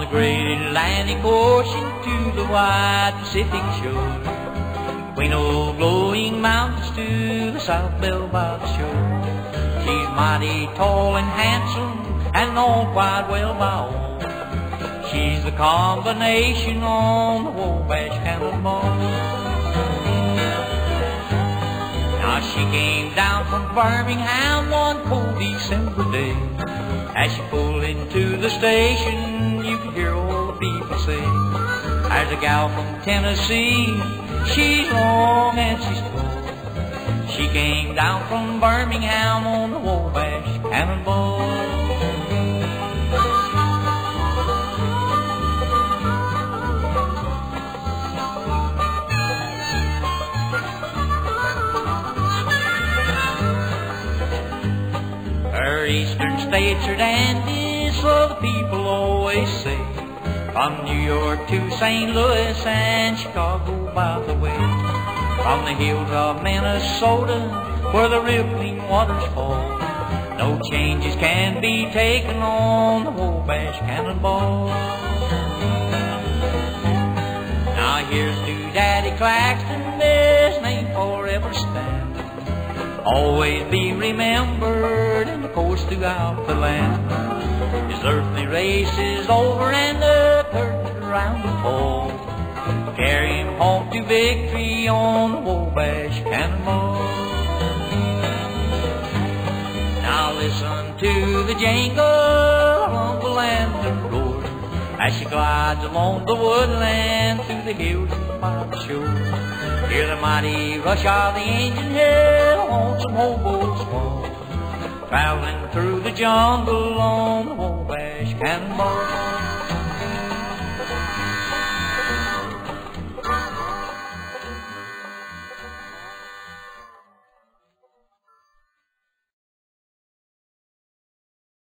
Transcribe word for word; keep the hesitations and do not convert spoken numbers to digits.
the great Atlantic Ocean to the wide Pacific shore, between old glowing mountains to the South Belle by the shore. She's mighty tall and handsome and known quite well by all. She's the combination on the Wabash Cannonball. Now she came down from Birmingham one cold December day. As she pulled into the station, you could hear all the people say, "There's a gal from Tennessee, she's long and she's tall." She came down from Birmingham on the Wabash Cannonball. Her eastern states are dandies, so the people always say, from New York to Saint Louis and Chicago by the way. From the hills of Minnesota, where the rippling waters fall, no changes can be taken on the Wabash Cannonball. Now here's to Daddy Claxton, his name forever stand, always be remembered in the course throughout the land. His earthly race is over and the curtain around the fall. Carry him home to victory on the Wabash Cannonball. Now listen to the jingle of the lantern roar as she glides along the woodland through the hills and by the shore. Hear the mighty rush of the engine here on some hobo squall, traveling through the jungle on the Wabash Cannonball.